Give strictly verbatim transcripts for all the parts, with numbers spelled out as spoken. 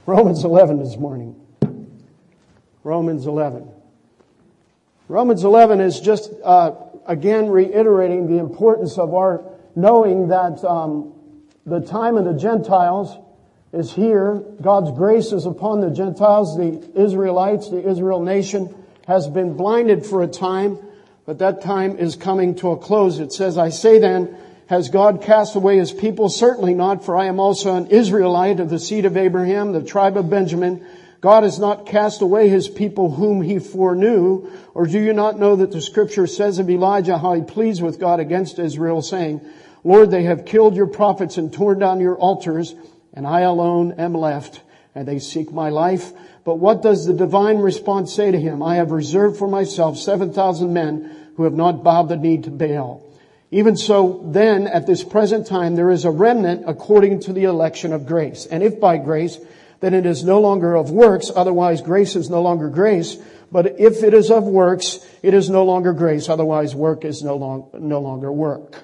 Romans eleven this morning. Romans eleven. Romans eleven is just, uh, again, reiterating the importance of our knowing that um, the time of the Gentiles is here. God's grace is upon the Gentiles. The Israelites, the Israel nation, has been blinded for a time, but that time is coming to a close. It says, I say then, has God cast away His people? Certainly not, for I am also an Israelite of the seed of Abraham, the tribe of Benjamin. God has not cast away His people whom He foreknew. Or do you not know that the Scripture says of Elijah how he pleads with God against Israel, saying, Lord, they have killed your prophets and torn down your altars, and I alone am left, and they seek my life. But what does the divine response say to him? I have reserved for myself seven thousand men who have not bowed the knee to Baal. Even so, then, at this present time, there is a remnant according to the election of grace. And if by grace, then it is no longer of works, otherwise grace is no longer grace. But if it is of works, it is no longer grace, otherwise work is no, long, no longer work.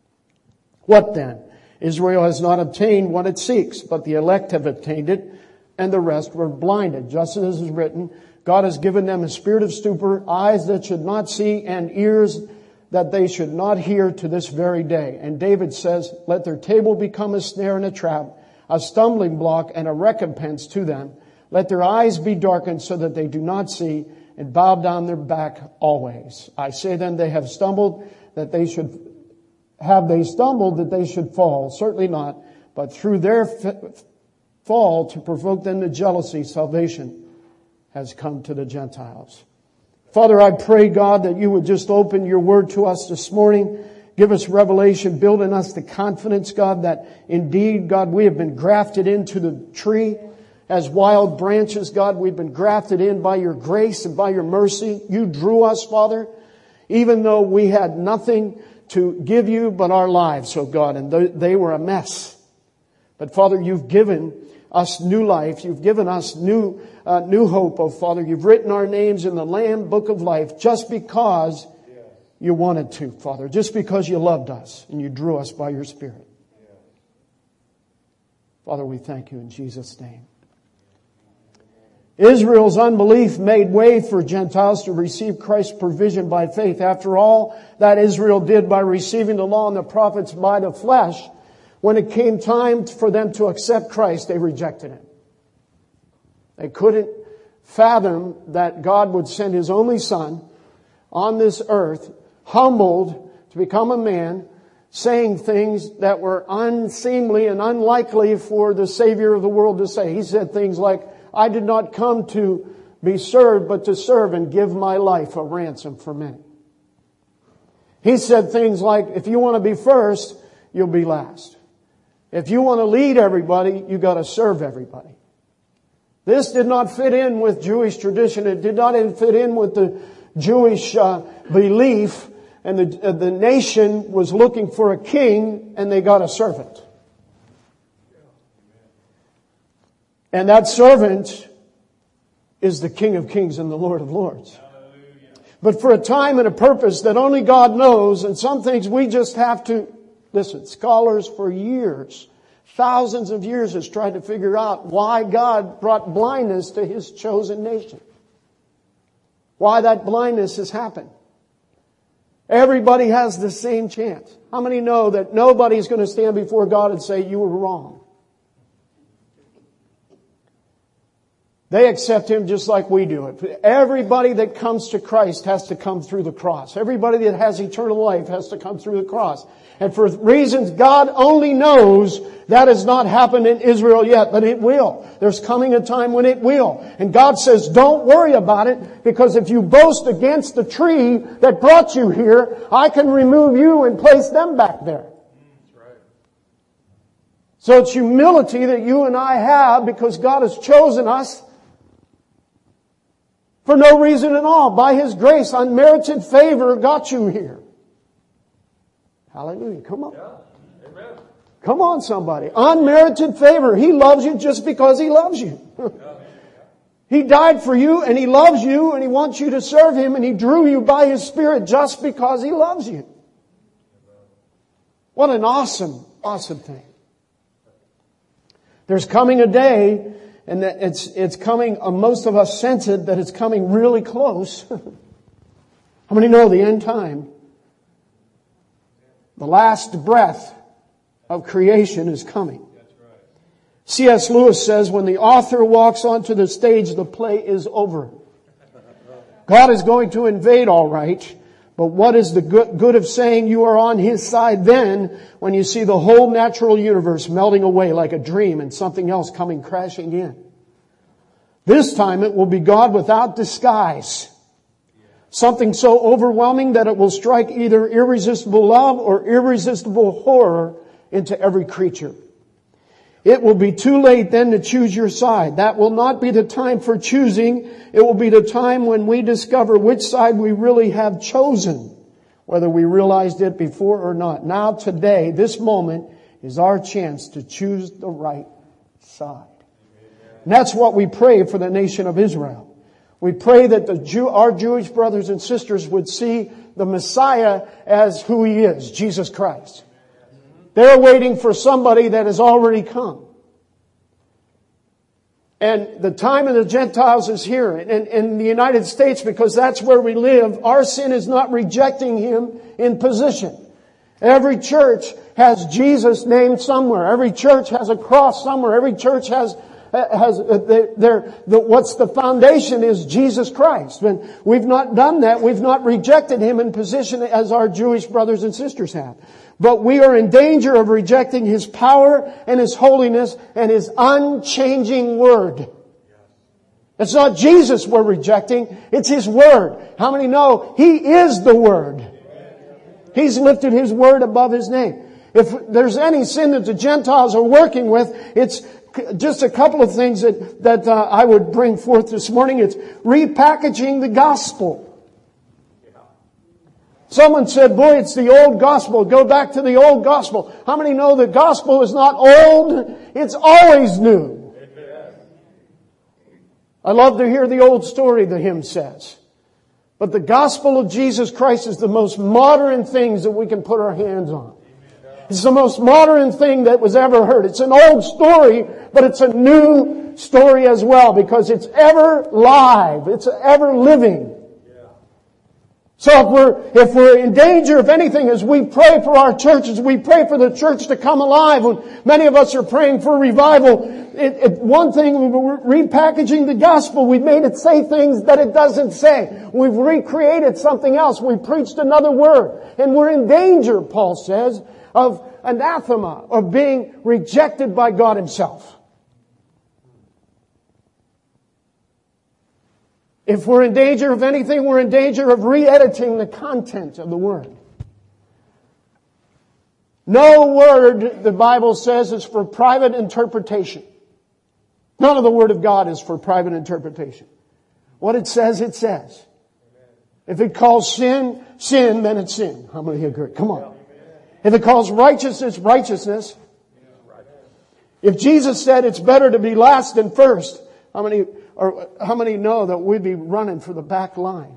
What then? Israel has not obtained what it seeks, but the elect have obtained it, and the rest were blinded. Just as is written, God has given them a spirit of stupor, eyes that should not see, and ears that they should not hear to this very day. And David says, let their table become a snare and a trap, a stumbling block and a recompense to them. Let their eyes be darkened so that they do not see, and bow down their back always. I say then, they have stumbled, that they should, have they stumbled that they should fall? Certainly not. But through their f- fall to provoke them to jealousy, salvation has come to the Gentiles. Father, I pray, God, that you would just open your word to us this morning. Give us revelation, build in us the confidence, God, that indeed, God, we have been grafted into the tree as wild branches. God, we've been grafted in by your grace and by your mercy. You drew us, Father, even though we had nothing to give you but our lives, oh God, and they were a mess. But Father, you've given us new life. You've given us new uh, new hope, oh Father. You've written our names in the Lamb Book of Life just because you wanted to, Father. Just because you loved us and you drew us by your Spirit. Father, we thank you in Jesus' name. Israel's unbelief made way for Gentiles to receive Christ's provision by faith. After all that Israel did by receiving the law and the prophets by the flesh, when it came time for them to accept Christ, they rejected Him. They couldn't fathom that God would send His only Son on this earth, humbled to become a man, saying things that were unseemly and unlikely for the Savior of the world to say. He said things like, I did not come to be served, but to serve and give my life a ransom for many. He said things like, if you want to be first, you'll be last. If you want to lead everybody, you got to serve everybody. This did not fit in with Jewish tradition. It did not fit in with the Jewish uh, belief. And the, uh, the nation was looking for a king, and they got a servant. And that servant is the King of Kings and the Lord of Lords. But for a time and a purpose that only God knows, and some things we just have to, listen, scholars for years, thousands of years has tried to figure out why God brought blindness to His chosen nation. Why that blindness has happened. Everybody has the same chance. How many know that nobody's going to stand before God and say, you were wrong? They accept Him just like we do it. Everybody that comes to Christ has to come through the cross. Everybody that has eternal life has to come through the cross. And for reasons God only knows, that has not happened in Israel yet, but it will. There's coming a time when it will. And God says, don't worry about it, because if you boast against the tree that brought you here, I can remove you and place them back there. So it's humility that you and I have because God has chosen us for no reason at all. By His grace, unmerited favor got you here. Hallelujah. Come on. Yeah. Amen. Come on, somebody. Unmerited favor. He loves you just because He loves you. He died for you and He loves you and He wants you to serve Him and He drew you by His Spirit just because He loves you. What an awesome, awesome thing. There's coming a day and that it's, it's coming, uh, most of us sense it, that it's coming really close. How many know the end time? The last breath of creation is coming. C S Lewis says, when the author walks onto the stage, the play is over. God is going to invade, all right. But what is the good, good of saying you are on His side then when you see the whole natural universe melting away like a dream and something else coming crashing in? This time it will be God without disguise. Something so overwhelming that it will strike either irresistible love or irresistible horror into every creature. It will be too late then to choose your side. That will not be the time for choosing. It will be the time when we discover which side we really have chosen, whether we realized it before or not. Now, today, this moment is our chance to choose the right side. And that's what we pray for the nation of Israel. We pray that the Jew, our Jewish brothers and sisters would see the Messiah as who He is, Jesus Christ. They're waiting for somebody that has already come. And the time of the Gentiles is here. And in the United States, because that's where we live, our sin is not rejecting Him in position. Every church has Jesus named somewhere. Every church has a cross somewhere. Every church has has their, the, what's the foundation is Jesus Christ. And we've not done that. We've not rejected Him in position as our Jewish brothers and sisters have. But we are in danger of rejecting His power and His holiness and His unchanging Word. It's not Jesus we're rejecting. It's His Word. How many know He is the Word? He's lifted His Word above His name. If there's any sin that the Gentiles are working with, it's just a couple of things that, that uh, I would bring forth this morning. It's repackaging the gospel. Someone said, boy, it's the old gospel. Go back to the old gospel. How many know the gospel is not old? It's always new. I love to hear the old story, the hymn says. But the gospel of Jesus Christ is the most modern things that we can put our hands on. It's the most modern thing that was ever heard. It's an old story, but it's a new story as well because it's ever live. It's ever living. So if we're, if we're in danger of anything as we pray for our churches, we pray for the church to come alive. When many of us are praying for revival, it, it, one thing, we're repackaging the gospel. We've made it say things that it doesn't say. We've recreated something else. We've preached another word. And we're in danger, Paul says, of anathema, of being rejected by God Himself. If we're in danger of anything, we're in danger of re-editing the content of the Word. No word, the Bible says, is for private interpretation. None of the Word of God is for private interpretation. What it says, it says. If it calls sin, sin, then it's sin. How many agree? Come on. If it calls righteousness, righteousness. If Jesus said it's better to be last than first, how many or how many know that we'd be running for the back line?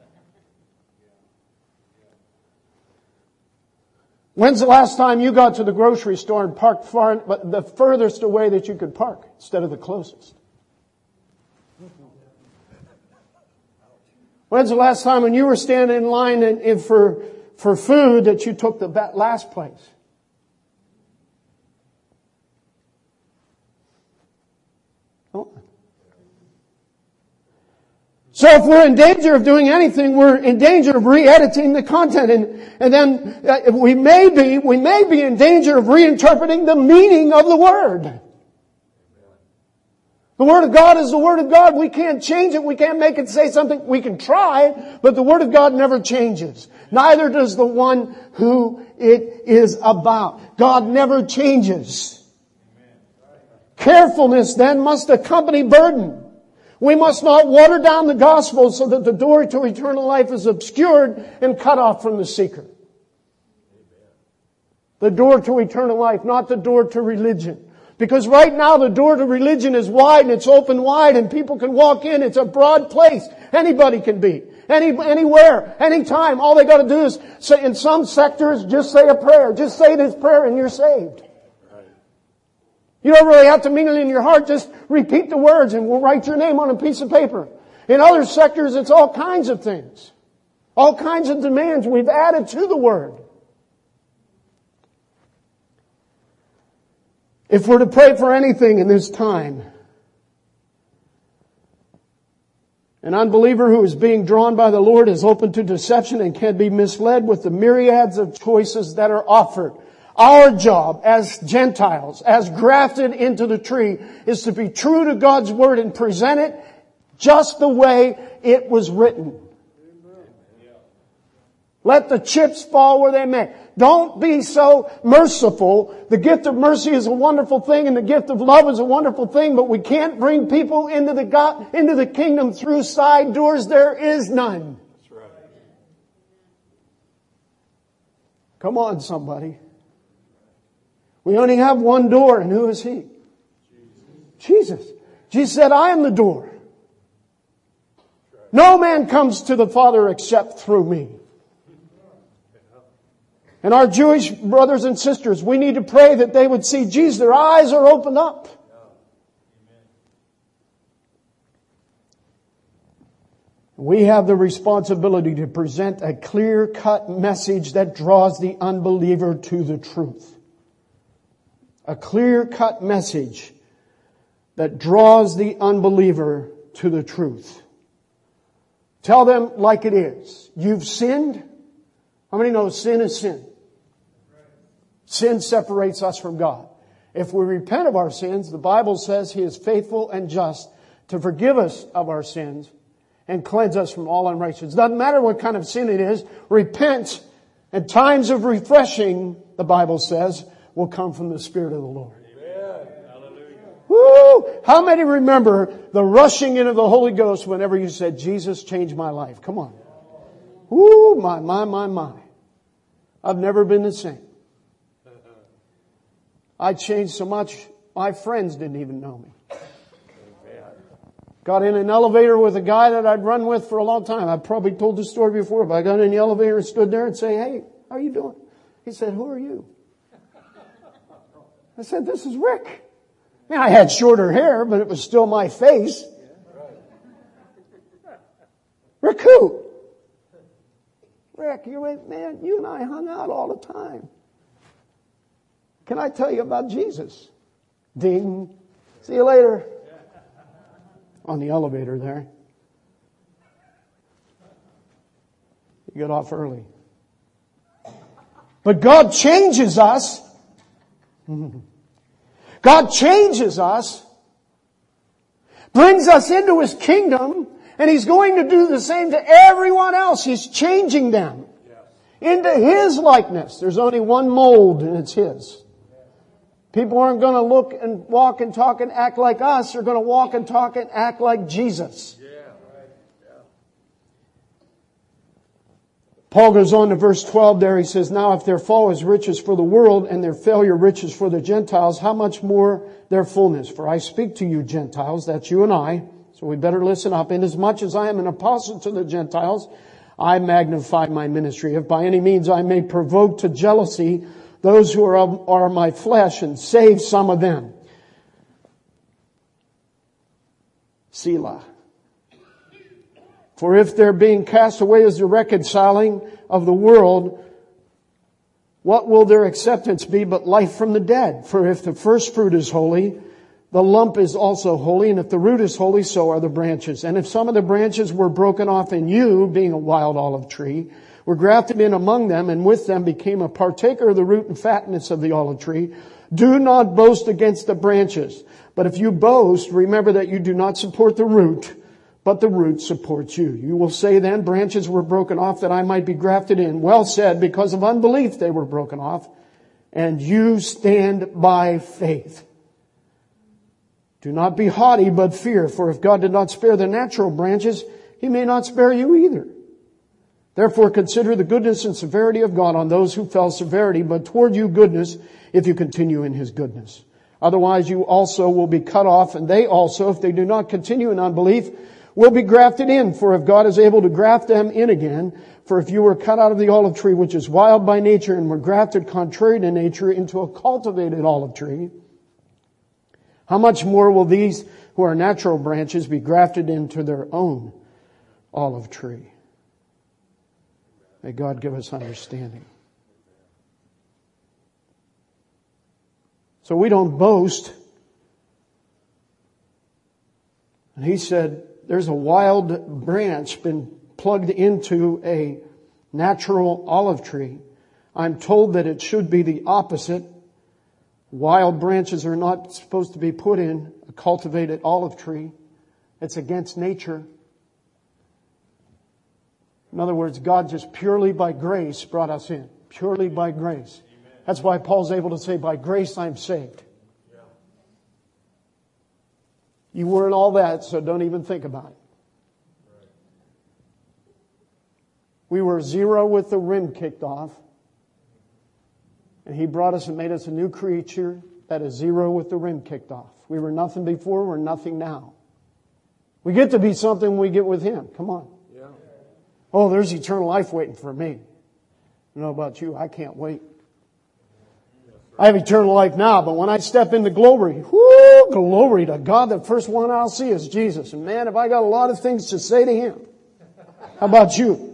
When's the last time you got to the grocery store and parked far, but the furthest away that you could park instead of the closest? When's the last time when you were standing in line and, and for for food that you took the last place? Oh. So if we're in danger of doing anything, we're in danger of re-editing the content, and and then uh, we may be we may be in danger of reinterpreting the meaning of the Word. The Word of God is the Word of God. We can't change it. We can't make it say something. We can try, but the Word of God never changes. Neither does the one who it is about. God never changes. Carefulness then must accompany burden. We must not water down the gospel so that the door to eternal life is obscured and cut off from the seeker. The door to eternal life, not the door to religion. Because right now the door to religion is wide and it's open wide and people can walk in. It's a broad place. Anybody can be. Any, anywhere, anytime. All they got to do is say, in some sectors, just say a prayer. Just say this prayer and you're saved. You don't really have to mean it in your heart. Just repeat the words and we'll write your name on a piece of paper. In other sectors, it's all kinds of things. All kinds of demands we've added to the Word. If we're to pray for anything in this time, an unbeliever who is being drawn by the Lord is open to deception and can be misled with the myriads of choices that are offered. Our job as Gentiles, as grafted into the tree, is to be true to God's Word and present it just the way it was written. Let the chips fall where they may. Don't be so merciful. The gift of mercy is a wonderful thing and the gift of love is a wonderful thing, but we can't bring people into the God, into the kingdom through side doors. There is none. That's right. Come on, somebody. We only have one door, and who is He? Jesus. Jesus, Jesus said, I am the door. No man comes to the Father except through me. And our Jewish brothers and sisters, we need to pray that they would see Jesus. Their eyes are opened up. We have the responsibility to present a clear-cut message that draws the unbeliever to the truth. A clear-cut message that draws the unbeliever to the truth. Tell them like it is. You've sinned. How many know sin is sin? Sin separates us from God. If we repent of our sins, the Bible says He is faithful and just to forgive us of our sins and cleanse us from all unrighteousness. Doesn't matter what kind of sin it is. Repent, and times of refreshing, the Bible says, will come from the Spirit of the Lord. Amen. Hallelujah. Woo! How many remember the rushing into the Holy Ghost whenever you said, Jesus changed my life? Come on. Woo! My, my, my, my. I've never been the same. I changed so much, my friends didn't even know me. Got in an elevator with a guy that I'd run with for a long time. I've probably told this story before, but I got in the elevator and stood there and say, hey, how are you doing? He said, who are you? I said, this is Rick. I mean, I had shorter hair, but it was still my face. Rick who? Rick, you man, you and I hung out all the time. Can I tell you about Jesus? Ding. See you later. On the elevator there. You get off early. But God changes us. God changes us. Brings us into His kingdom. And He's going to do the same to everyone else. He's changing them into His likeness. There's only one mold and it's His. People aren't going to look and walk and talk and act like us. They're going to walk and talk and act like Jesus. Yeah, right. Yeah. Paul goes on to verse twelve there. He says, now if their fall is riches for the world and their failure riches for the Gentiles, how much more their fullness? For I speak to you Gentiles, that's you and I. So we better listen up. Inasmuch as I am an apostle to the Gentiles, I magnify my ministry. If by any means I may provoke to jealousy those who are, of, are my flesh and save some of them. Selah. For if their being cast away is the reconciling of the world, what will their acceptance be but life from the dead? For if the first fruit is holy, the lump is also holy, and if the root is holy, so are the branches. And if some of the branches were broken off in you, being a wild olive tree, were grafted in among them, and with them became a partaker of the root and fatness of the olive tree, do not boast against the branches. But if you boast, remember that you do not support the root, but the root supports you. You will say then, branches were broken off that I might be grafted in. Well said, because of unbelief they were broken off, and you stand by faith. Do not be haughty, but fear, for if God did not spare the natural branches, He may not spare you either. Therefore consider the goodness and severity of God on those who fell severity, but toward you goodness, if you continue in His goodness. Otherwise you also will be cut off, and they also, if they do not continue in unbelief, will be grafted in. For if God is able to graft them in again, for if you were cut out of the olive tree, which is wild by nature, and were grafted contrary to nature into a cultivated olive tree, How much more will these who are natural branches be grafted into their own olive tree? May God give us understanding. So we don't boast. And he said, there's a wild branch been plugged into a natural olive tree. I'm told that it should be the opposite. Wild branches are not supposed to be put in a cultivated olive tree. It's against nature. In other words, God just purely by grace brought us in. Purely by grace. That's why Paul's able to say, by grace I'm saved. You weren't all that, so don't even think about it. We were zero with the rim kicked off. And He brought us and made us a new creature that is zero with the rim kicked off. We were nothing before, we're nothing now. We get to be something when we get with Him. Come on. Yeah. Oh, there's eternal life waiting for me. I don't know about you, I can't wait. I have eternal life now, but when I step into glory, whoo, glory to God, the first one I'll see is Jesus. And man, have I got a lot of things to say to Him. How about you?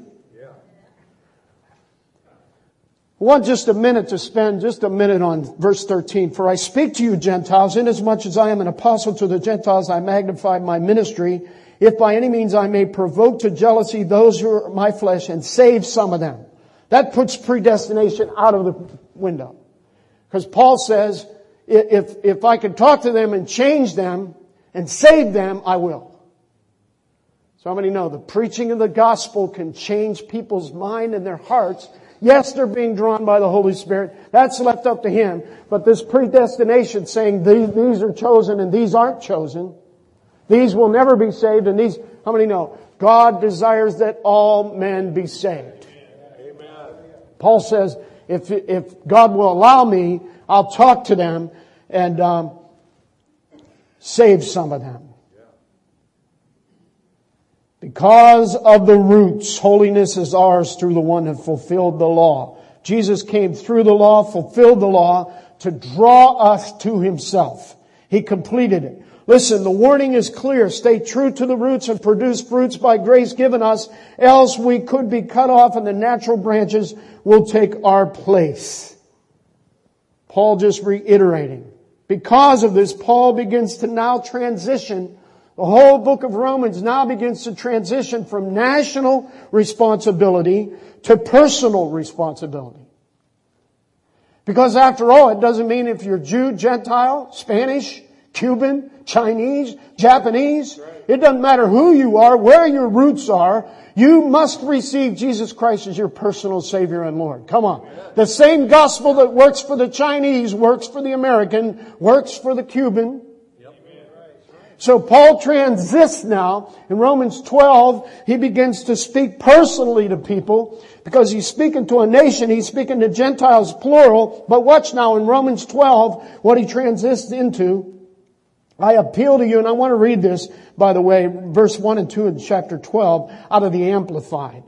I want just a minute to spend just a minute on verse thirteen. For I speak to you Gentiles, inasmuch as I am an apostle to the Gentiles, I magnify my ministry, if by any means I may provoke to jealousy those who are my flesh and save some of them. That puts predestination out of the window. Because Paul says, if, if I can talk to them and change them and save them, I will. So how many know the preaching of the gospel can change people's mind and their hearts? Yes, they're being drawn by the Holy Spirit. That's left up to Him. But this predestination saying these, these are chosen and these aren't chosen. These will never be saved and these, how many know? God desires that all men be saved. Amen. Paul says, if, if God will allow me, I'll talk to them and um, save some of them. Because of the roots, holiness is ours through the one who fulfilled the law. Jesus came through the law, fulfilled the law to draw us to Himself. He completed it. Listen, the warning is clear. Stay true to the roots and produce fruits by grace given us, else we could be cut off and the natural branches will take our place. Paul just reiterating. Because of this, Paul begins to now transition. The whole book of Romans now begins to transition from national responsibility to personal responsibility. Because after all, it doesn't mean if you're Jew, Gentile, Spanish, Cuban, Chinese, Japanese. It doesn't matter who you are, where your roots are. You must receive Jesus Christ as your personal Savior and Lord. Come on. The same gospel that works for the Chinese, works for the American, works for the Cuban. So Paul transits now. In Romans twelve, he begins to speak personally to people because he's speaking to a nation. He's speaking to Gentiles, plural. But watch now in Romans twelve what he transits into. I appeal to you, and I want to read this, by the way, verse one and two in chapter twelve out of the Amplified.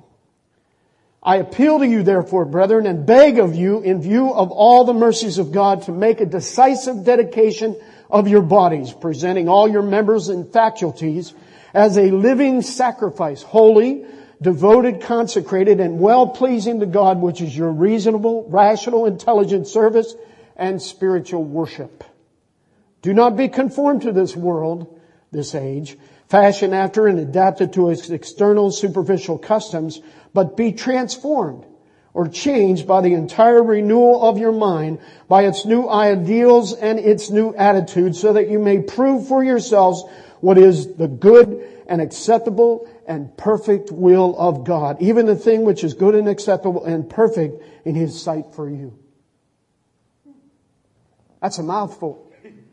I appeal to you, therefore, brethren, and beg of you, in view of all the mercies of God, to make a decisive dedication of your bodies, presenting all your members and faculties as a living sacrifice, holy, devoted, consecrated, and well-pleasing to God, which is your reasonable, rational, intelligent service and spiritual worship. Do not be conformed to this world, this age, fashioned after and adapted to its external superficial customs, but be transformed or changed by the entire renewal of your mind, by its new ideals and its new attitudes, so that you may prove for yourselves what is the good and acceptable and perfect will of God, even the thing which is good and acceptable and perfect in His sight for you. That's a mouthful.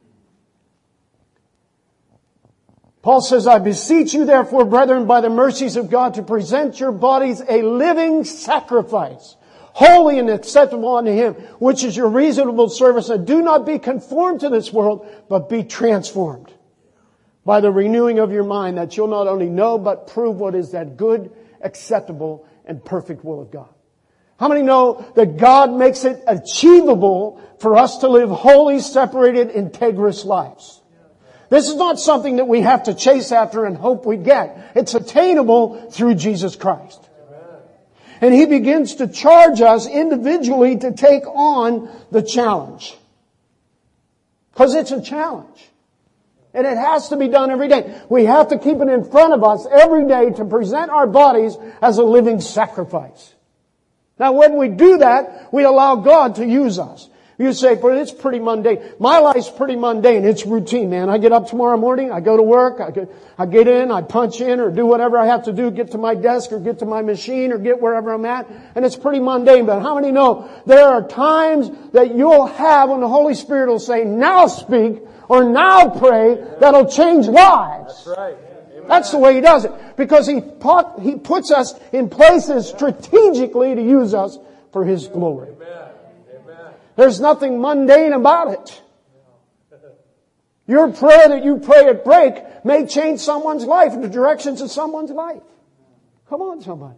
Paul says, I beseech you therefore, brethren, by the mercies of God, to present your bodies a living sacrifice, holy and acceptable unto Him, which is your reasonable service. And do not be conformed to this world, but be transformed by the renewing of your mind, that you'll not only know, but prove what is that good, acceptable, and perfect will of God. How many know that God makes it achievable for us to live holy, separated, integrous lives? This is not something that we have to chase after and hope we get. It's attainable through Jesus Christ. And He begins to charge us individually to take on the challenge. Because it's a challenge. And it has to be done every day. We have to keep it in front of us every day to present our bodies as a living sacrifice. Now when we do that, we allow God to use us. You say, but it's pretty mundane. My life's pretty mundane. It's routine, man. I get up tomorrow morning, I go to work, I get, I get in, I punch in or do whatever I have to do, get to my desk or get to my machine or get wherever I'm at. And it's pretty mundane. But how many know there are times that you'll have when the Holy Spirit will say, now speak or now pray, that'll change lives. That's right. That's the way He does it. Because He put, He puts us in places strategically to use us for His glory. There's nothing mundane about it. Your prayer that you pray at break may change someone's life, the directions of someone's life. Come on, somebody.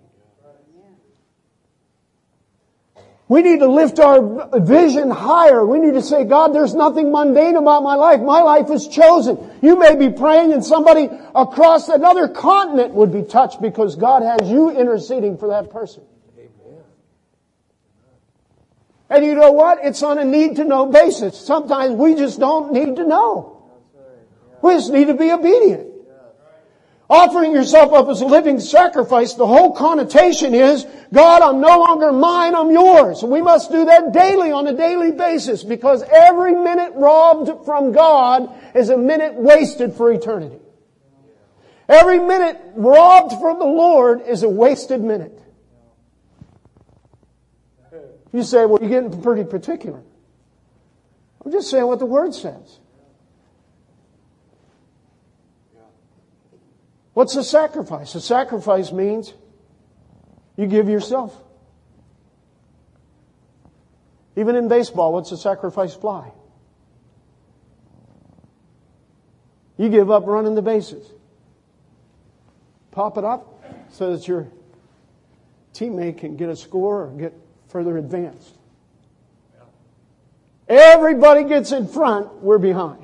We need to lift our vision higher. We need to say, God, there's nothing mundane about my life. My life is chosen. You may be praying and somebody across another continent would be touched because God has you interceding for that person. And you know what? It's on a need-to-know basis. Sometimes we just don't need to know. We just need to be obedient. Offering yourself up as a living sacrifice, the whole connotation is, God, I'm no longer mine, I'm yours. And we must do that daily, on a daily basis, because every minute robbed from God is a minute wasted for eternity. Every minute robbed from the Lord is a wasted minute. You say, well, you're getting pretty particular. I'm just saying what the Word says. What's a sacrifice? A sacrifice means you give yourself. Even in baseball, what's a sacrifice fly? You give up running the bases. Pop it up so that your teammate can get a score or get further advanced. Everybody gets in front, we're behind.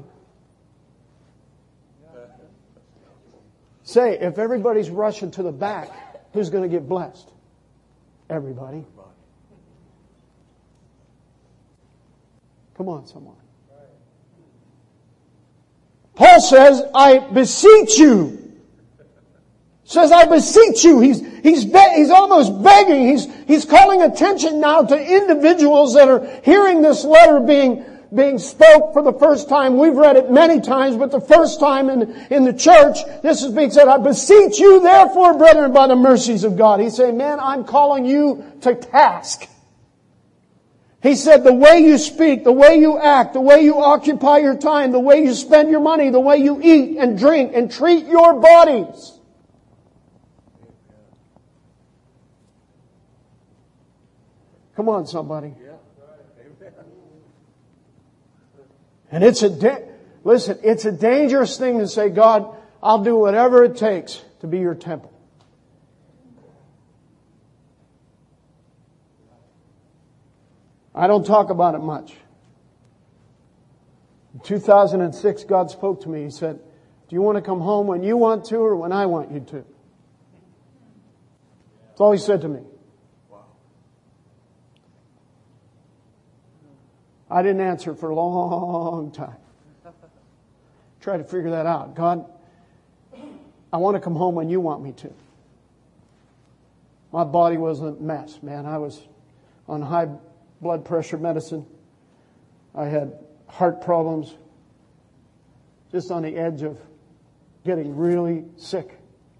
Say, if everybody's rushing to the back, who's going to get blessed? Everybody. Come on, someone. Paul says, I beseech you. Says, I beseech you. He's, he's, be, he's almost begging. He's, he's calling attention now to individuals that are hearing this letter being, being spoke for the first time. We've read it many times, but the first time in, in the church, this is being said, I beseech you, therefore, brethren, by the mercies of God. He's saying, man, I'm calling you to task. He said, the way you speak, the way you act, the way you occupy your time, the way you spend your money, the way you eat and drink and treat your bodies. Come on, somebody. And it's a, da- listen, it's a dangerous thing to say, God, I'll do whatever it takes to be your temple. I don't talk about it much. In two thousand six, God spoke to me. He said, do you want to come home when you want to or when I want you to? That's all He said to me. I didn't answer for a long time. Try to figure that out. God, I want to come home when you want me to. My body was a mess, man. I was on high blood pressure medicine. I had heart problems. Just on the edge of getting really sick.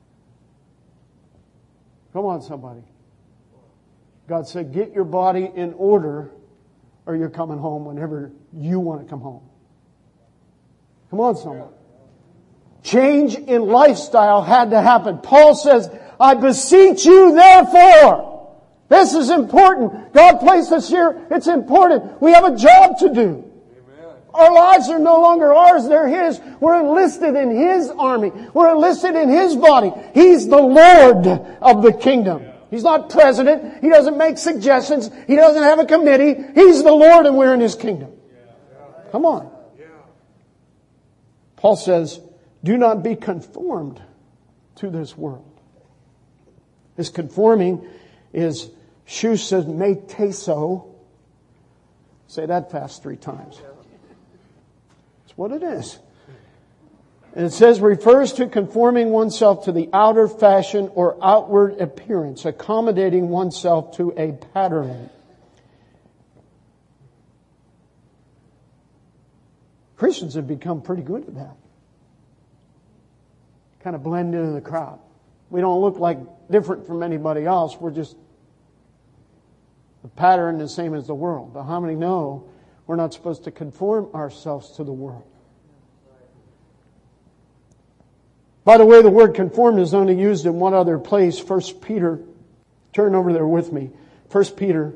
Come on, somebody. God said, get your body in order or you're coming home whenever you want to come home. Come on, someone. Change in lifestyle had to happen. Paul says, I beseech you therefore. This is important. God placed us here. It's important. We have a job to do. Amen. Our lives are no longer ours. They're His. We're enlisted in His army. We're enlisted in His body. He's the Lord of the kingdom. He's not president. He doesn't make suggestions. He doesn't have a committee. He's the Lord and we're in His kingdom. Come on. Paul says, do not be conformed to this world. This conforming is schusemetazo. Say that fast three times. That's what it is. And it says, refers to conforming oneself to the outer fashion or outward appearance, accommodating oneself to a pattern. Christians have become pretty good at that. Kind of blend into the crowd. We don't look like different from anybody else. We're just the pattern the same as the world. But how many know we're not supposed to conform ourselves to the world? By the way, the word conform is only used in one other place. First Peter, turn over there with me. First Peter.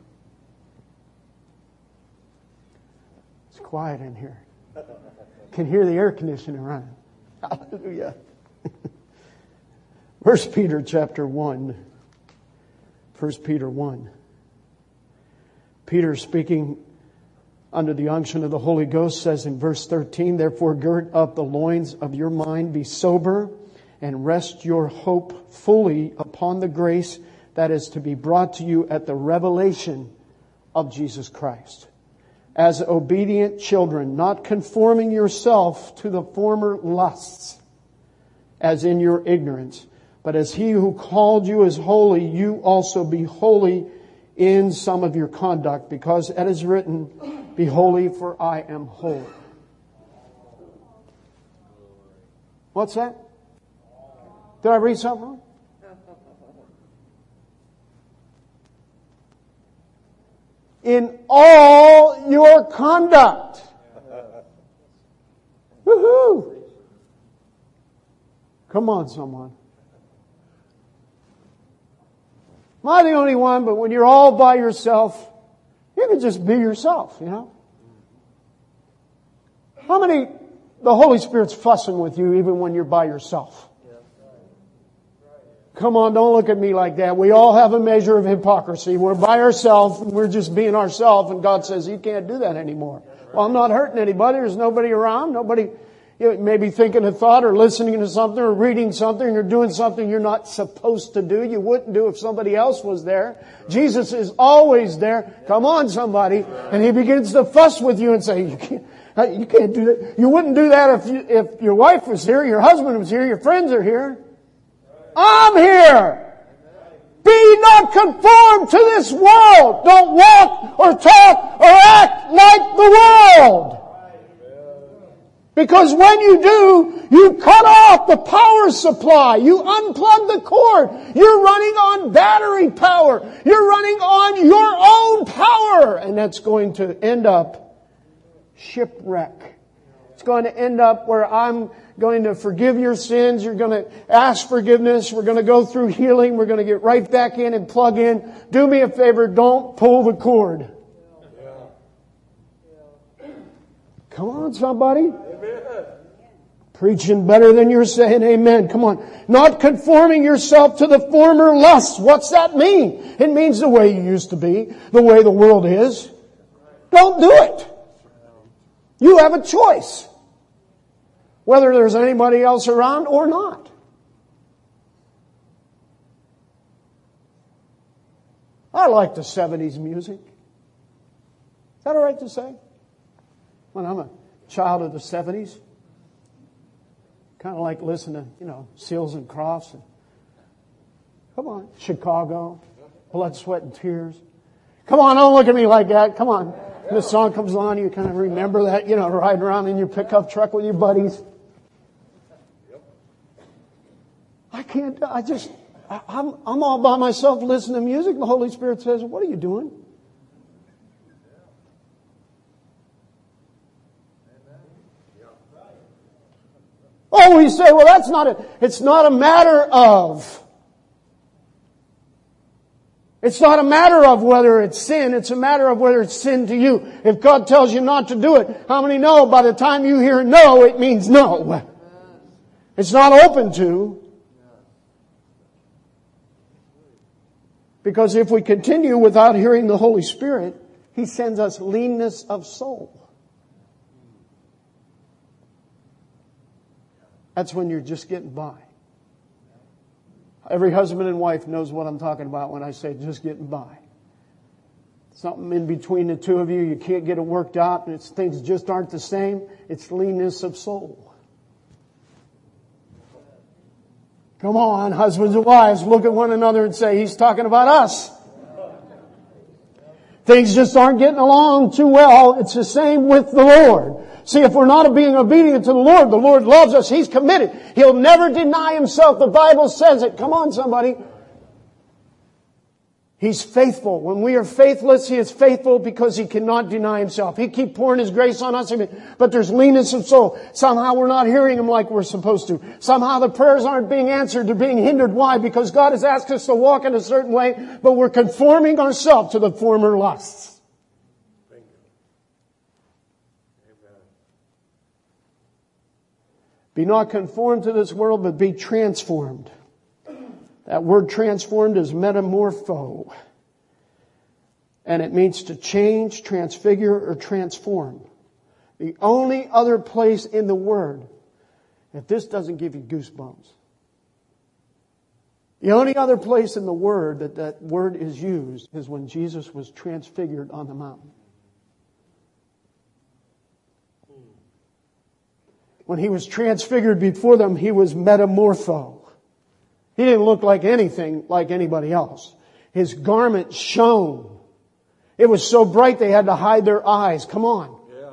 It's quiet in here. Can hear the air conditioner running. Hallelujah. First Peter chapter one. First Peter one. Peter, speaking under the unction of the Holy Ghost, says in verse thirteen, therefore gird up the loins of your mind, be sober, and rest your hope fully upon the grace that is to be brought to you at the revelation of Jesus Christ. As obedient children, not conforming yourself to the former lusts, as in your ignorance, but as He who called you is holy, you also be holy in some of your conduct, because it is written, be holy, for I am holy. What's that? Did I read something wrong? In all your conduct. Woohoo! Come on, someone. Am I the only one? But when you're all by yourself, you can just be yourself, you know. How many, the Holy Spirit's fussing with you even when you're by yourself? Come on, don't look at me like that. We all have a measure of hypocrisy. We're by ourselves, we're just being ourselves, and God says, you can't do that anymore. Well, I'm not hurting anybody. There's nobody around. Nobody, you may be thinking a thought or listening to something or reading something or doing something you're not supposed to do. You wouldn't do if somebody else was there. Jesus is always there. Come on, somebody. And He begins to fuss with you and say, you can't, you can't do that. You wouldn't do that if you, if your wife was here, your husband was here, your friends are here. I'm here. Be not conformed to this world. Don't walk or talk or act like the world. Because when you do, you cut off the power supply. You unplug the cord. You're running on battery power. You're running on your own power. And that's going to end up shipwreck. It's going to end up where I'm going to forgive your sins. You're going to ask forgiveness. We're going to go through healing. We're going to get right back in and plug in. Do me a favor. Don't pull the cord. Come on, somebody. Amen. Preaching better than you're saying amen. Come on. Not conforming yourself to the former lusts. What's that mean? It means the way you used to be, the way the world is. Don't do it. You have a choice. Whether there's anybody else around or not. I like the seventies music. Is that all right to say? When I'm a child of the seventies, kind of like listening to, you know, Seals and Crofts. And, come on, Chicago, Blood, Sweat, and Tears. Come on, don't look at me like that. Come on. When the song comes on, you kind of remember that, you know, riding around in your pickup truck with your buddies. I can't, I just, I, I'm, I'm all by myself listening to music. The Holy Spirit says, what are you doing? Oh, we say, well, that's not a, it's not a matter of, it's not a matter of whether it's sin, it's a matter of whether it's sin to you. If God tells you not to do it, how many know by the time you hear no, it means no? It's not open to. Because if we continue without hearing the Holy Spirit, He sends us leanness of soul. that's when you're just getting by. Every husband and wife knows what I'm talking about when I say just getting by. Something in between the two of you, you can't get it worked out, and it's, things just aren't the same. It's leanness of soul. Come on, husbands and wives, look at one another and say, he's talking about us. Things just aren't getting along too well. It's the same with the Lord. See, if we're not being obedient to the Lord, the Lord loves us. He's committed. He'll never deny Himself. The Bible says it. Come on, somebody. He's faithful. When we are faithless, He is faithful because He cannot deny Himself. He keeps pouring His grace on us, but there's leanness of soul. Somehow we're not hearing Him like we're supposed to. Somehow the prayers aren't being answered. They're being hindered. Why? Because God has asked us to walk in a certain way, but we're conforming ourselves to the former lusts. Be not conformed to this world, but be transformed. That word transformed is metamorpho. And it means to change, transfigure, or transform. The only other place in the Word, if this doesn't give you goosebumps, the only other place in the Word that that word is used is when Jesus was transfigured on the mountain. When He was transfigured before them, He was metamorpho. He didn't look like anything like anybody else. His garment shone. It was so bright they had to hide their eyes. Come on. Yeah.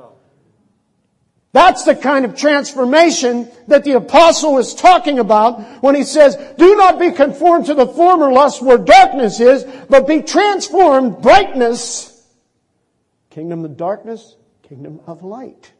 That's the kind of transformation that the apostle is talking about when he says, do not be conformed to the former lust where darkness is, but be transformed, brightness. Kingdom of darkness, kingdom of light.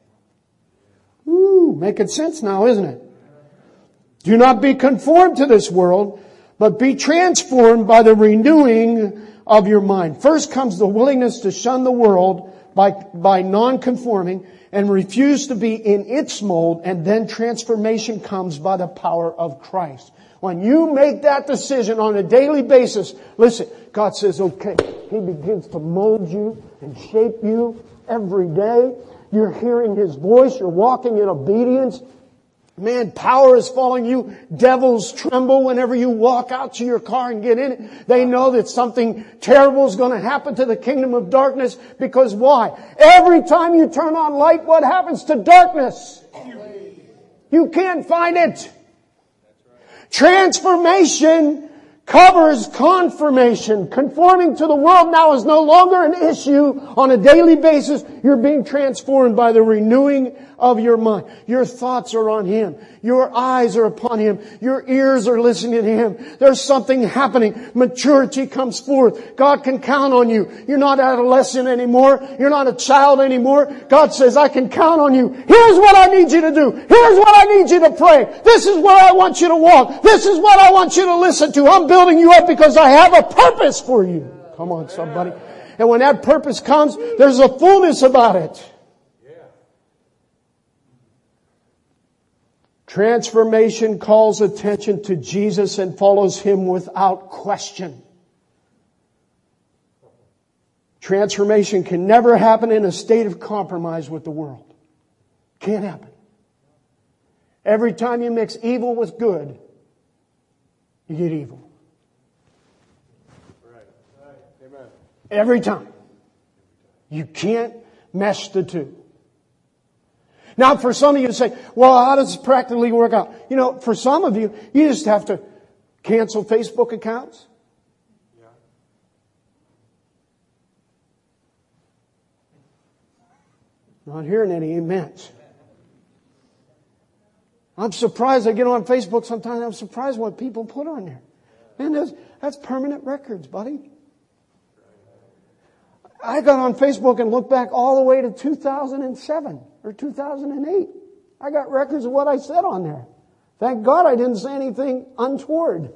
Ooh, making sense now, isn't it? Do not be conformed to this world, but be transformed by the renewing of your mind. First comes the willingness to shun the world by, by non-conforming and refuse to be in its mold, and then transformation comes by the power of Christ. When you make that decision on a daily basis, listen, God says, okay, He begins to mold you and shape you every day. You're hearing His voice. You're walking in obedience. Man, power is following you. Devils tremble whenever you walk out to your car and get in it. They know that something terrible is going to happen to the kingdom of darkness. Because why? Every time you turn on light, what happens to darkness? You can't find it. Transformation covers confirmation. Conforming to the world now is no longer an issue. On a daily basis, you're being transformed by the renewing of your mind. Your thoughts are on Him. Your eyes are upon Him. Your ears are listening to Him. There's something happening. Maturity comes forth. God can count on you. You're not adolescent anymore. You're not a child anymore. God says, I can count on you. Here's what I need you to do. Here's what I need you to pray. This is where I want you to walk. This is what I want you to listen to. I'm building you up because I have a purpose for you. Come on, somebody. And when that purpose comes, there's a fullness about it. Transformation calls attention to Jesus and follows Him without question. Transformation can never happen in a state of compromise with the world. Can't happen. Every time you mix evil with good, you get evil. Right. Right. Amen. Every time. You can't mesh the two. Now, for some of you to say, well, how does this practically work out? You know, for some of you, you just have to cancel Facebook accounts. Yeah. Not hearing any amens. I'm surprised. I get on Facebook sometimes. I'm surprised what people put on there. Man, that's, that's permanent records, buddy. I got on Facebook and looked back all the way to two thousand seven or two thousand eight. I got records of what I said on there. Thank God I didn't say anything untoward.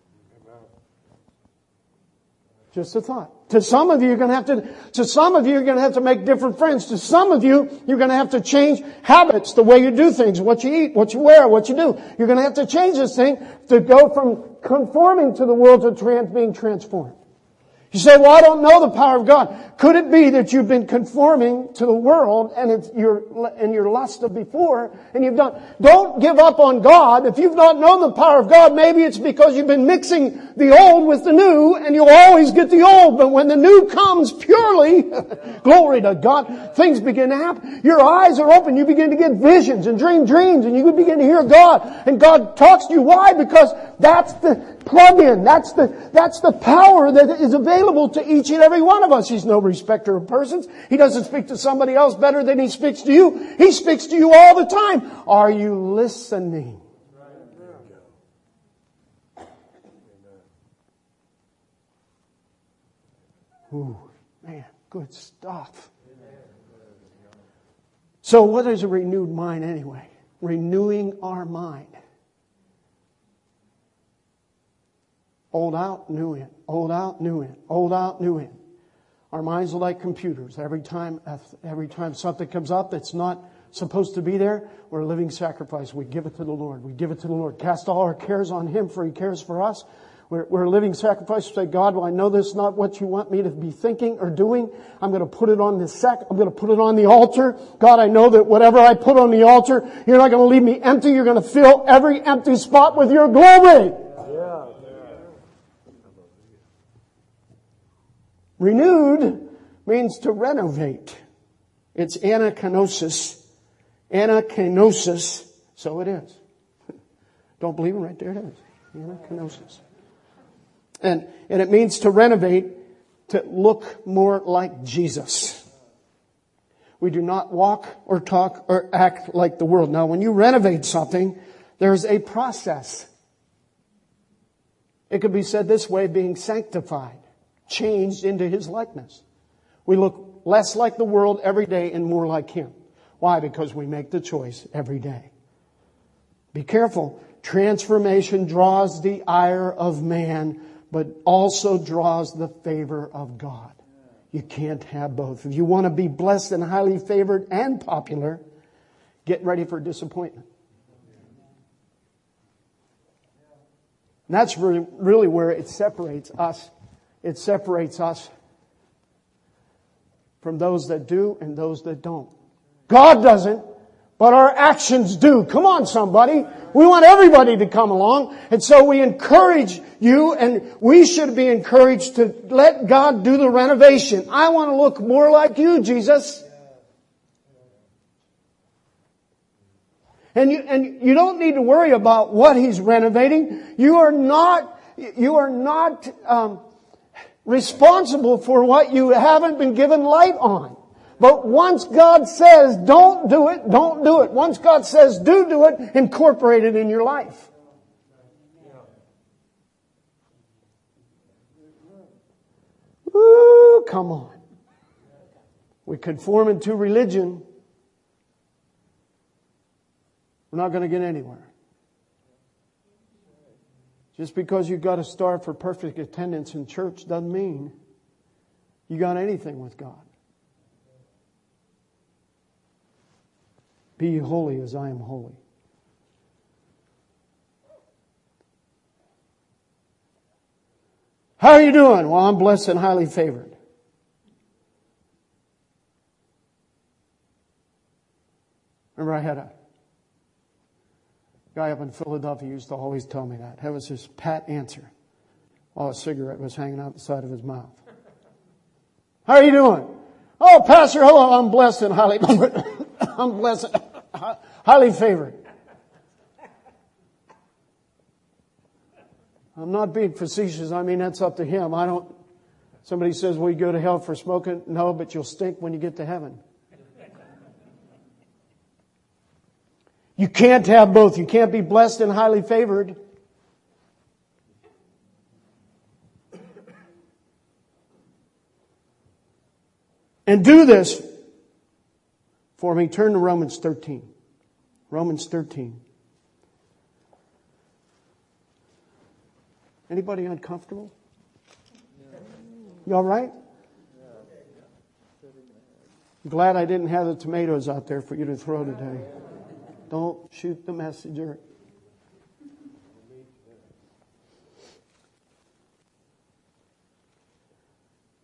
Just a thought. To some of you, you're going to have to, to some of you, you're going to have to make different friends. To some of you, you're going to have to change habits, the way you do things, what you eat, what you wear, what you do. You're going to have to change this thing to go from conforming to the world to trans, being transformed. You You say, well, I don't know the power of God. Could it be that you've been conforming to the world and it's your, and your lust of before and you've done, don't give up on God. If you've not known the power of God, maybe it's because you've been mixing the old with the new and you'll always get the old. But when the new comes purely, glory to God, things begin to happen. Your eyes are open. You begin to get visions and dream dreams and you begin to hear God and God talks to you. Why? Because that's the plug-in. That's the, that's the power that is available to each and every one of us. He's no respecter of persons. He doesn't speak to somebody else better than He speaks to you. He speaks to you all the time. Are you listening? Ooh, man, good stuff. So what is a renewed mind anyway? Renewing our mind. Old out, new in. Old out, new in. Old out, new in. Our minds are like computers. Every time, every time something comes up that's not supposed to be there, we're a living sacrifice. We give it to the Lord. We give it to the Lord. Cast all our cares on Him, for He cares for us. We're, we're a living sacrifice. We say, God, well, I know this is not what you want me to be thinking or doing. I'm going to put it on the sac. I'm going to put it on the altar. God, I know that whatever I put on the altar, you're not going to leave me empty. You're going to fill every empty spot with your glory. Renewed means to renovate. It's anakenosis. Anakenosis. So it is. Don't believe it? Right there it is. Anakenosis. And, and it means to renovate, to look more like Jesus. We do not walk or talk or act like the world. Now, when you renovate something, there's a process. It could be said this way, being sanctified. Changed into His likeness. We look less like the world every day and more like Him. Why? Because we make the choice every day. Be careful. Transformation draws the ire of man, but also draws the favor of God. You can't have both. If you want to be blessed and highly favored and popular, get ready for disappointment. And that's really, really where it separates us. It separates us from those that do and those that don't. God doesn't, but our actions do. Come on, somebody. We want everybody to come along. And so we encourage you, and we should be encouraged to let God do the renovation. I want to look more like you, Jesus. And you, and you don't need to worry about what He's renovating. You are not, you are not, um, responsible for what you haven't been given light on. But once God says, don't do it, don't do it. Once God says, do do it, incorporate it in your life. Woo, come on. We conform into religion. We're not going to get anywhere. Just because you got a star for perfect attendance in church doesn't mean you got anything with God. Be ye holy as I am holy. How are you doing? Well, I'm blessed and highly favored. Remember, I had a guy up in Philadelphia used to always tell me that. That was his pat answer while a cigarette was hanging out the side of his mouth. How are you doing? Oh, Pastor, hello. I'm blessed and highly, I'm blessed, highly favored. I'm not being facetious. I mean, that's up to him. I don't, somebody says, well, you go to hell for smoking. No, but you'll stink when you get to heaven. You can't have both. You can't be blessed and highly favored. And do this for me. Turn to Romans thirteen. Romans thirteen. Anybody uncomfortable? You all right? I'm glad I didn't have the tomatoes out there for you to throw today. Don't shoot the messenger.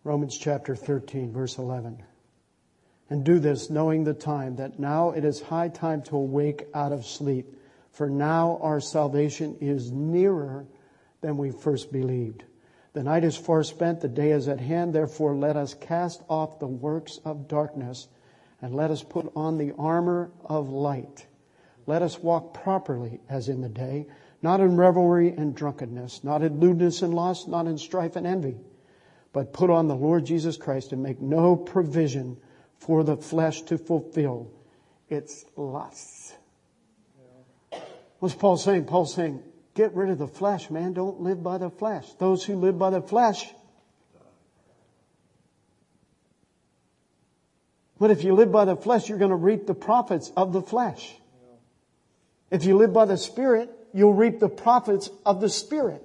Romans chapter thirteen, verse eleven. And do this, knowing the time, that now it is high time to awake out of sleep. For now our salvation is nearer than we first believed. The night is far spent, the day is at hand. Therefore let us cast off the works of darkness, and let us put on the armor of light. Let us walk properly as in the day, not in revelry and drunkenness, not in lewdness and lust, not in strife and envy, but put on the Lord Jesus Christ and make no provision for the flesh to fulfill its lusts. What's Paul saying? Paul's saying, get rid of the flesh, man. Don't live by the flesh. Those who live by the flesh. But if you live by the flesh, you're going to reap the profits of the flesh. If you live by the Spirit, you'll reap the profits of the Spirit.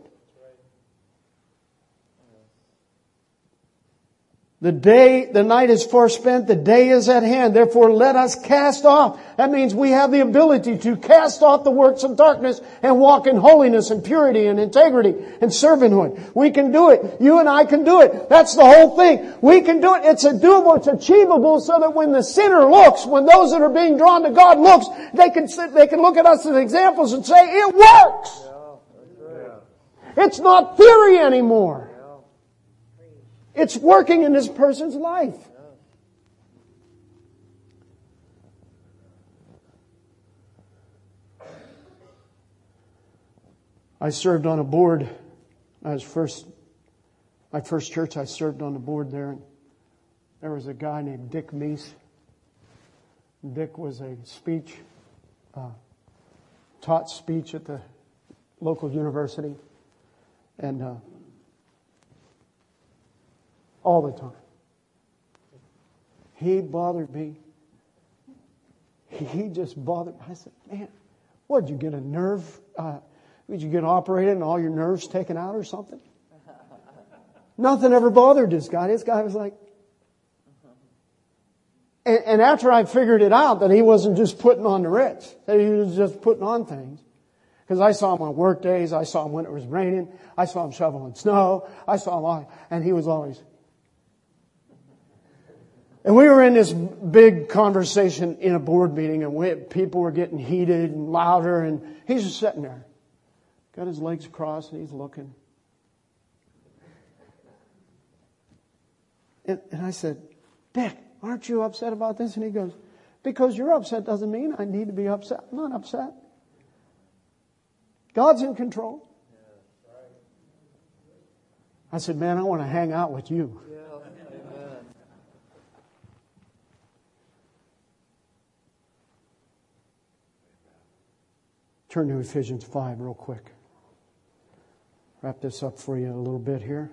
The day, the night is far spent, the day is at hand. Therefore let us cast off. That means we have the ability to cast off the works of darkness and walk in holiness and purity and integrity and servanthood. We can do it. You and I can do it. That's the whole thing. We can do it. It's a doable, it's achievable, so that when the sinner looks, when those that are being drawn to God looks, they can they can look at us as examples and say, it works. It's not theory anymore. It's working in this person's life. I served on a board. I was first, my first church, I served on the board there. And there was a guy named Dick Meese. Dick was a speech, uh, taught speech at the local university. And, uh, all the time. He bothered me. He just bothered me. I said, man, what, did you get a nerve? Uh, did you get operated and all your nerves taken out or something? Nothing ever bothered this guy. This guy was like... And, and after I figured it out that he wasn't just putting on the rich, that he was just putting on things. Because I saw him on work days. I saw him when it was raining. I saw him shoveling snow. I saw him all, and he was always... And we were in this big conversation in a board meeting, and we, people were getting heated and louder, and he's just sitting there. Got his legs crossed, and he's looking. And, and I said, Dick, aren't you upset about this? And he goes, because you're upset doesn't mean I need to be upset. I'm not upset. God's in control. I said, man, I want to hang out with you. Turn to Ephesians five real quick. Wrap this up for you a little bit here.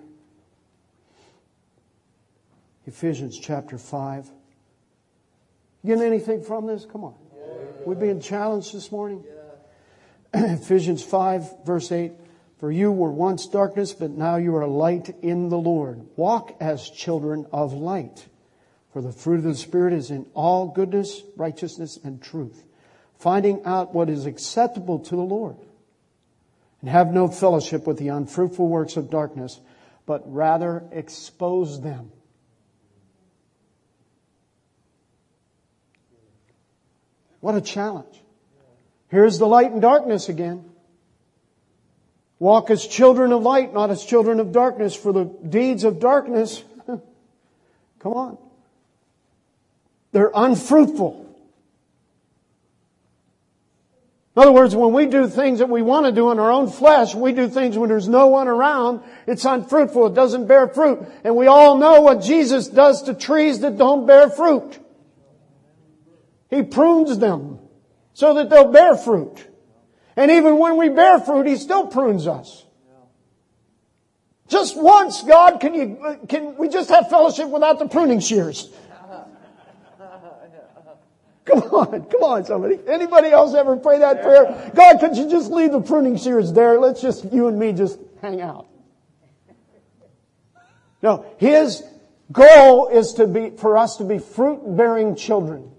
Ephesians chapter five. You getting anything from this? Come on. Yeah. We're being challenged this morning. Yeah. Ephesians five verse eight. For you were once darkness, but now you are light in the Lord. Walk as children of light. For the fruit of the Spirit is in all goodness, righteousness, and truth, finding out what is acceptable to the Lord. And have no fellowship with the unfruitful works of darkness, but rather expose them. What a challenge. Here's the light and darkness again. Walk as children of light, not as children of darkness, for the deeds of darkness, come on, they're unfruitful. In other words, when we do things that we want to do in our own flesh, we do things when there's no one around, it's unfruitful. It doesn't bear fruit. And we all know what Jesus does to trees that don't bear fruit. He prunes them so that they'll bear fruit. And even when we bear fruit, He still prunes us. Just once, God, can you, can we just have fellowship without the pruning shears? Come on, come on, somebody. Anybody else ever pray that prayer? God, could you just leave the pruning shears there? Let's just, you and me, just hang out. No, His goal is to be, for us to be fruit-bearing children.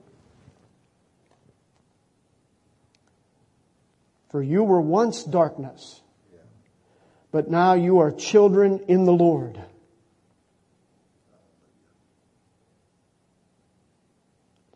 For you were once darkness, but now you are children in the Lord.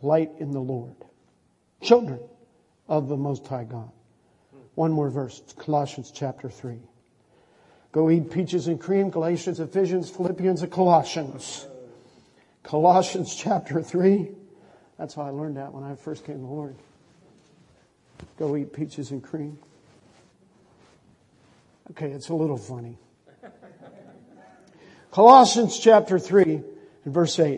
light in the Lord. Children of the Most High God. One more verse, Colossians chapter three. Go eat peaches and cream, Galatians, Ephesians, Philippians, and Colossians. Colossians chapter three. That's how I learned that when I first came to the Lord. Go eat peaches and cream. Okay, it's a little funny. Colossians chapter three and verse eight.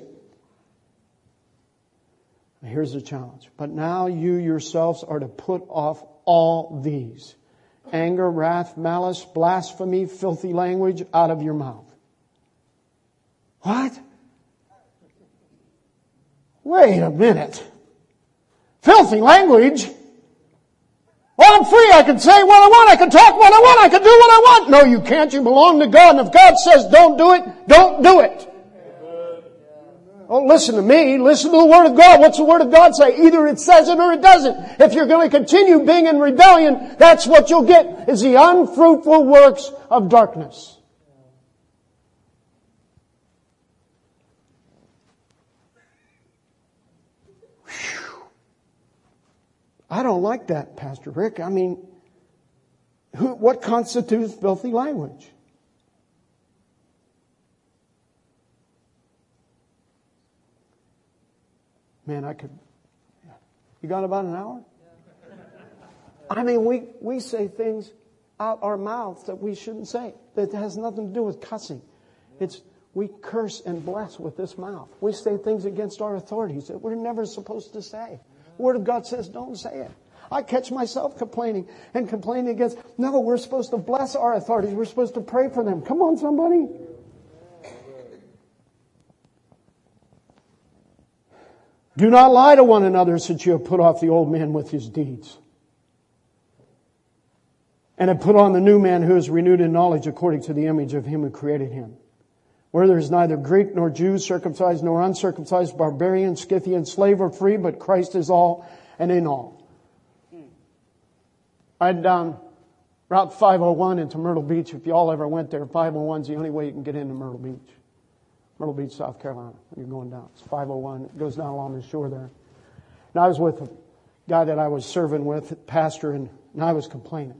Here's the challenge. But now you yourselves are to put off all these: anger, wrath, malice, blasphemy, filthy language out of your mouth. What? Wait a minute. Filthy language? Well, I'm free. I can say what I want. I can talk what I want. I can do what I want. No, you can't. You belong to God. And if God says don't do it, don't do it. Don't listen to me. Listen to the Word of God. What's the Word of God say? Either it says it or it doesn't. If you're going to continue being in rebellion, that's what you'll get, is the unfruitful works of darkness. Whew. I don't like that, Pastor Rick. I mean, who, what constitutes filthy language? Man, I could... You got about an hour? I mean, we, we say things out our mouths that we shouldn't say. That has nothing to do with cussing. It's, we curse and bless with this mouth. We say things against our authorities that we're never supposed to say. The Word of God says don't say it. I catch myself complaining and complaining against... No, we're supposed to bless our authorities. We're supposed to pray for them. Come on, somebody. Do not lie to one another, since you have put off the old man with his deeds, and have put on the new man, who is renewed in knowledge according to the image of him who created him. Where there is neither Greek nor Jew, circumcised nor uncircumcised, barbarian, Scythian, slave or free, but Christ is all and in all. I'd um, Route five oh one into Myrtle Beach. If you all ever went there, five oh one is the only way you can get into Myrtle Beach. Myrtle Beach, South Carolina. You're going down. It's five oh one. It goes down along the shore there. And I was with a guy that I was serving with, pastor, and, and I was complaining.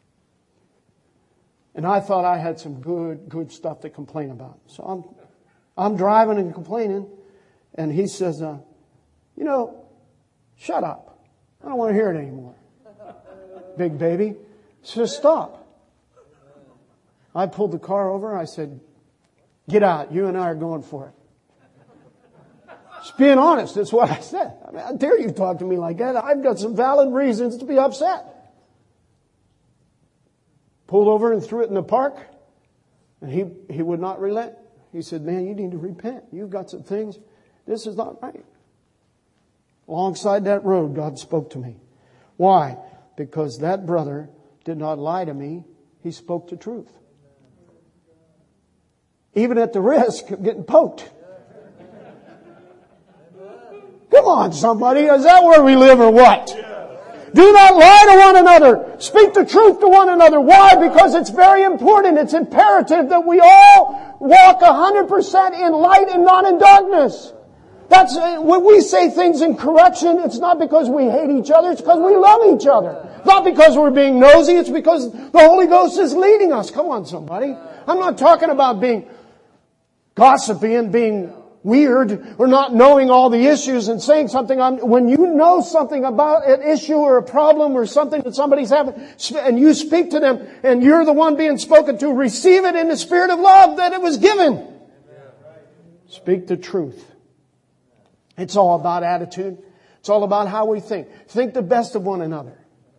And I thought I had some good, good stuff to complain about. So I'm, I'm driving and complaining, and he says, uh, you know, shut up. I don't want to hear it anymore. Big baby. He says, stop. I pulled the car over. I said, get out. You and I are going for it. Just being honest, that's what I said. I mean, how dare you talk to me like that? I've got some valid reasons to be upset. Pulled over and threw it in the park, and he, he would not relent. He said, man, you need to repent. You've got some things. This is not right. Alongside that road, God spoke to me. Why? Because that brother did not lie to me. He spoke the truth. Even at the risk of getting poked. Come on, somebody. Is that where we live or what? Do not lie to one another. Speak the truth to one another. Why? Because it's very important. It's imperative that we all walk one hundred percent in light and not in darkness. That's when we say things in correction, it's not because we hate each other. It's because we love each other. Not because we're being nosy. It's because the Holy Ghost is leading us. Come on, somebody. I'm not talking about being gossipy and being weird or not knowing all the issues and saying something. On, when you know something about an issue or a problem or something that somebody's having, and you speak to them and you're the one being spoken to, receive it in the spirit of love that it was given. Speak the truth. It's all about attitude. It's all about how we think. Think the best of one another.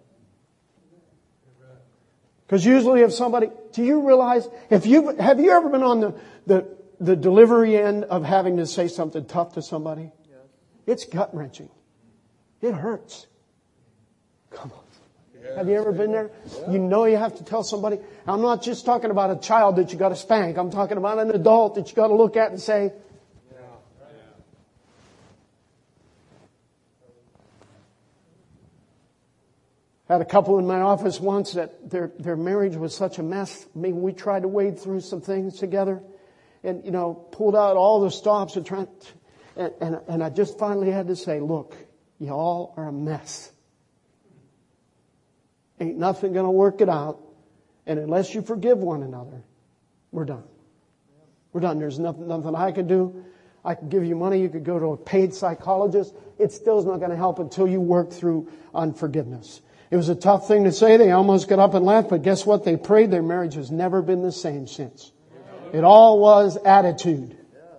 Because usually if somebody, do you realize, if you have you ever been on the, the, the delivery end of having to say something tough to somebody? Yes. It's gut wrenching. It hurts. Come on. Yes. Have you ever been there? Yeah. You know you have to tell somebody. I'm not just talking about a child that you got to spank. I'm talking about an adult that you got to look at and say, I had a couple in my office once that their their marriage was such a mess. I mean, we tried to wade through some things together, and you know, pulled out all the stops and tried. And, and, and I just finally had to say, look, y'all are a mess. Ain't nothing going to work it out. And unless you forgive one another, we're done. We're done. There's nothing, nothing I can do. I can give you money. You could go to a paid psychologist. It still is not going to help until you work through unforgiveness. It was a tough thing to say. They almost got up and left. But guess what? They prayed. Their marriage has never been the same since. It all was attitude.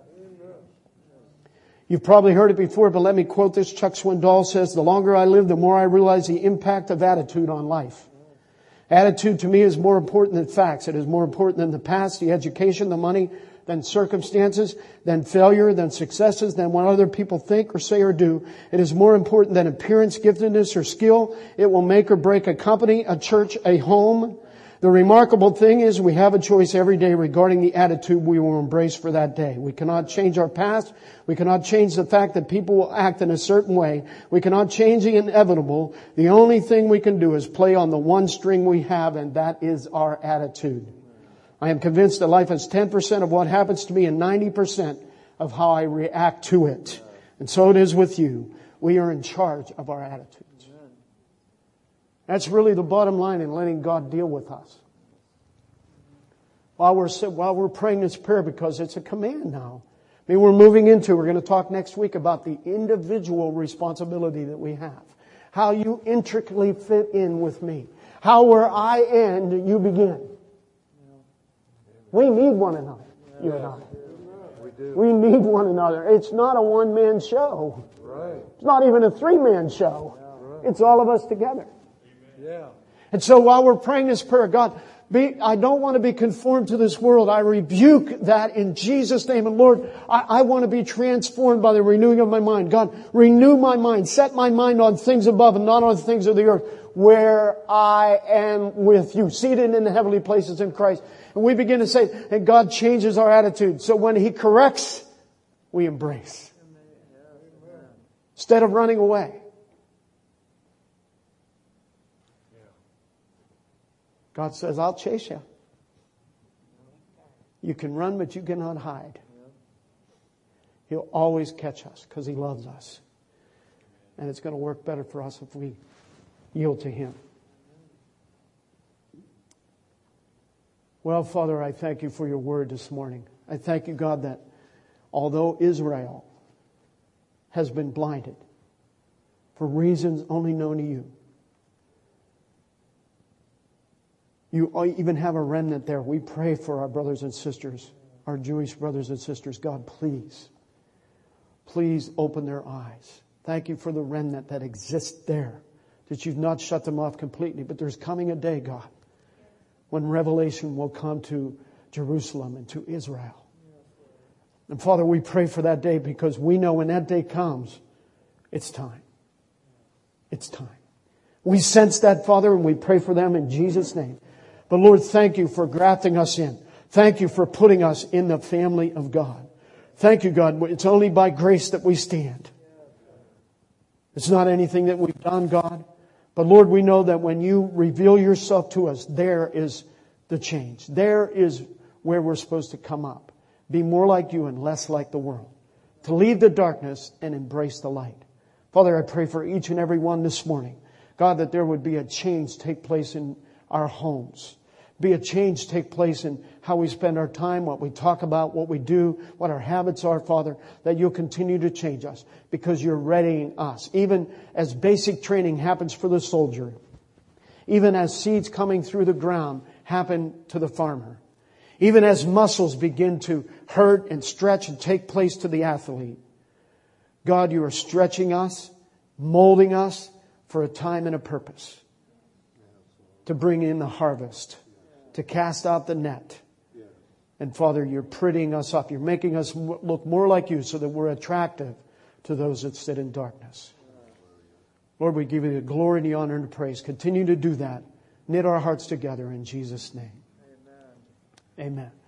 You've probably heard it before, but let me quote this. Chuck Swindoll says, the longer I live, the more I realize the impact of attitude on life. Attitude to me is more important than facts. It is more important than the past, the education, the money, than circumstances, than failure, than successes, than what other people think or say or do. It is more important than appearance, giftedness, or skill. It will make or break a company, a church, a home. The remarkable thing is we have a choice every day regarding the attitude we will embrace for that day. We cannot change our past. We cannot change the fact that people will act in a certain way. We cannot change the inevitable. The only thing we can do is play on the one string we have, and that is our attitude. I am convinced that life is ten percent of what happens to me and ninety percent of how I react to it. And so it is with you. We are in charge of our attitudes. That's really the bottom line in letting God deal with us. While we're, while we're praying this prayer, because it's a command now. I mean, we're moving into, we're going to talk next week about the individual responsibility that we have. How you intricately fit in with me. How where I end, you begin. We need one another, you and I. We need one another. It's not a one-man show. It's not even a three-man show. It's all of us together. Yeah. And so while we're praying this prayer, God, be, I don't want to be conformed to this world. I rebuke that in Jesus' name. And Lord, I, I want to be transformed by the renewing of my mind. God, renew my mind. Set my mind on things above and not on things of the earth, where I am with you, seated in the heavenly places in Christ. And we begin to say, and God changes our attitude. So when He corrects, we embrace. Instead of running away. God says, I'll chase you. You can run, but you cannot hide. He'll always catch us because He loves us. And it's going to work better for us if we yield to Him. Well, Father, I thank You for Your word this morning. I thank You, God, that although Israel has been blinded for reasons only known to You, You even have a remnant there. We pray for our brothers and sisters, our Jewish brothers and sisters. God, please, please open their eyes. Thank You for the remnant that exists there, that You've not shut them off completely. But there's coming a day, God, when revelation will come to Jerusalem and to Israel. And Father, we pray for that day because we know when that day comes, it's time. It's time. We sense that, Father, and we pray for them in Jesus' name. But Lord, thank You for grafting us in. Thank You for putting us in the family of God. Thank You, God. It's only by grace that we stand. It's not anything that we've done, God. But Lord, we know that when You reveal Yourself to us, there is the change. There is where we're supposed to come up. Be more like You and less like the world. To leave the darkness and embrace the light. Father, I pray for each and every one this morning. God, that there would be a change take place in our homes. Be a change take place in how we spend our time, what we talk about, what we do, what our habits are, Father, that You'll continue to change us because You're readying us. Even as basic training happens for the soldier, even as seeds coming through the ground happen to the farmer, even as muscles begin to hurt and stretch and take place to the athlete, God, You are stretching us, molding us for a time and a purpose. To bring in the harvest. To cast out the net. And Father, You're prettying us up. You're making us look more like You so that we're attractive to those that sit in darkness. Lord, we give You the glory and the honor and the praise. Continue to do that. Knit our hearts together in Jesus' name. Amen. Amen.